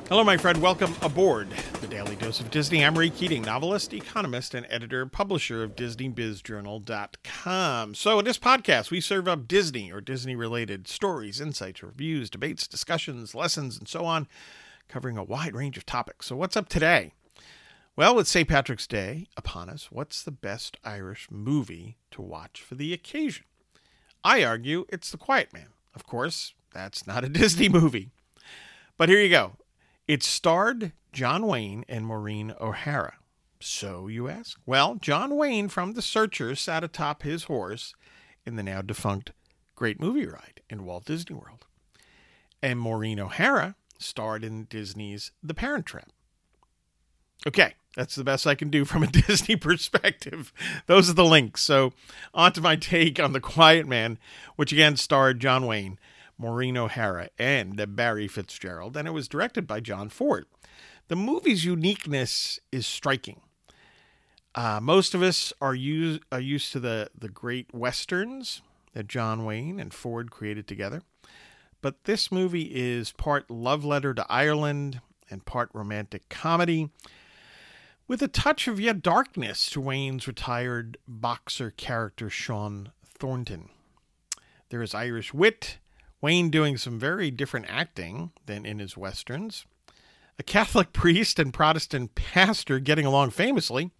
Hello, my friend. Welcome aboard the Daily Dose of Disney. I'm Ray Keating, novelist, economist, and editor, publisher of DisneyBizJournal.com. So in this podcast, we serve up Disney or Disney-related stories, insights, reviews, debates, discussions, lessons, and so on, covering a wide range of topics. So what's up today? Well, with St. Patrick's Day upon us, what's the best Irish movie to watch for the occasion? I argue it's The Quiet Man. Of course, that's not a Disney movie. But here you go. It starred John Wayne and Maureen O'Hara. So, you ask? Well, John Wayne from The Searchers sat atop his horse in the now defunct Great Movie Ride in Walt Disney World. And Maureen O'Hara starred in Disney's The Parent Trap. Okay, that's the best I can do from a Disney perspective. Those are the links. So, on to my take on The Quiet Man, which again starred John Wayne, Maureen O'Hara, and Barry Fitzgerald, and it was directed by John Ford. The movie's uniqueness is striking. Most of us are used to the great westerns that John Wayne and Ford created together, but this movie is part love letter to Ireland and part romantic comedy, with a touch of yet darkness to Wayne's retired boxer character Sean Thornton. There is Irish wit, Wayne doing some very different acting than in his westerns, a Catholic priest and Protestant pastor getting along famously,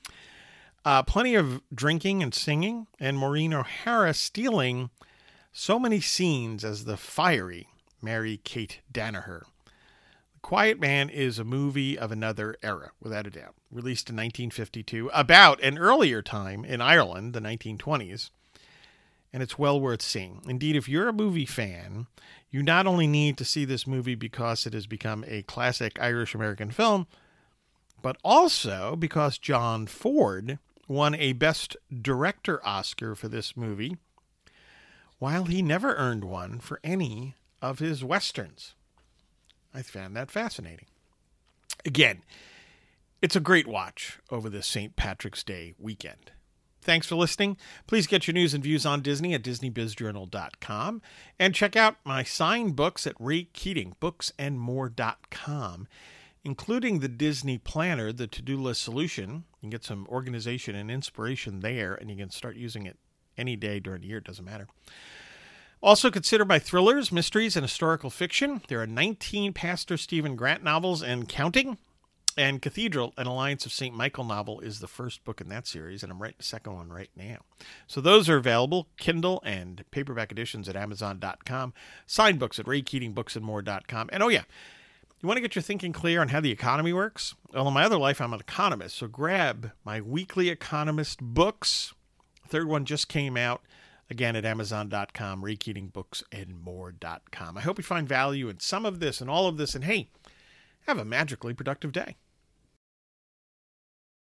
plenty of drinking and singing, and Maureen O'Hara stealing so many scenes as the fiery Mary Kate Danaher. The Quiet Man is a movie of another era, without a doubt, released in 1952, about an earlier time in Ireland, the 1920s. And it's well worth seeing. Indeed, if you're a movie fan, you not only need to see this movie because it has become a classic Irish-American film, but also because John Ford won a Best Director Oscar for this movie, while he never earned one for any of his westerns. I found that fascinating. Again, it's a great watch over this St. Patrick's Day weekend. Thanks for listening. Please get your news and views on Disney at DisneyBizJournal.com and check out my signed books at RayKeatingBooksAndMore.com, including the Disney Planner, the to-do list solution. You can get some organization and inspiration there, and you can start using it any day during the year. It doesn't matter. Also consider my thrillers, mysteries, and historical fiction. There are 19 Pastor Stephen Grant novels and counting. And Cathedral, an Alliance of St. Michael novel, is the first book in that series, and I'm writing the second one right now. So those are available, Kindle and paperback editions at Amazon.com, signed books at RayKeatingBooksAndMore.com. And oh yeah, you want to get your thinking clear on how the economy works? Well, in my other life, I'm an economist, so grab my weekly Economist books. The third one just came out, again at Amazon.com, RayKeatingBooksAndMore.com. I hope you find value in some of this and all of this, and hey, have a magically productive day.